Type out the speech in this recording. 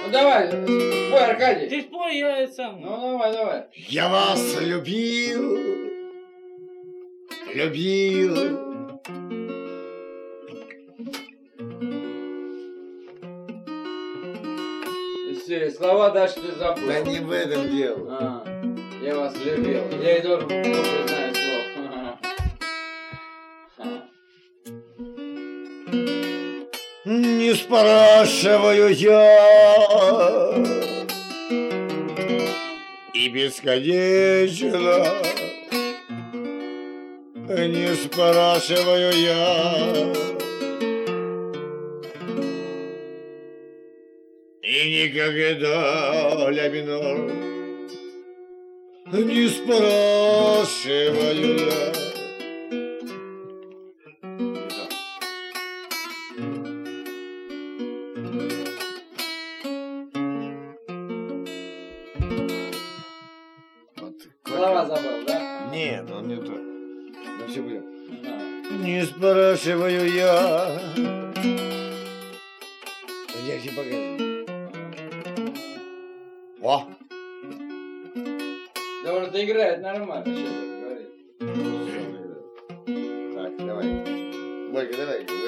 Ну давай, спой, Аркадий. Ты спой, я это сам. Ну давай. Я вас любил, любил. Все, слова дальше ты забыл. Да не в этом дело. Я вас любил. Я и тоже знаю слов. Не спрашиваю я и бесконечно не спрашиваю я и никогда ля минор не спрашиваю я. Слова забыл, да? Нет, он не то. Ну все будет. Не спрашиваю я. Я тебе покажу. О! Да он это играет нормально, что ты говоришь. Так, давай. Борька, давай.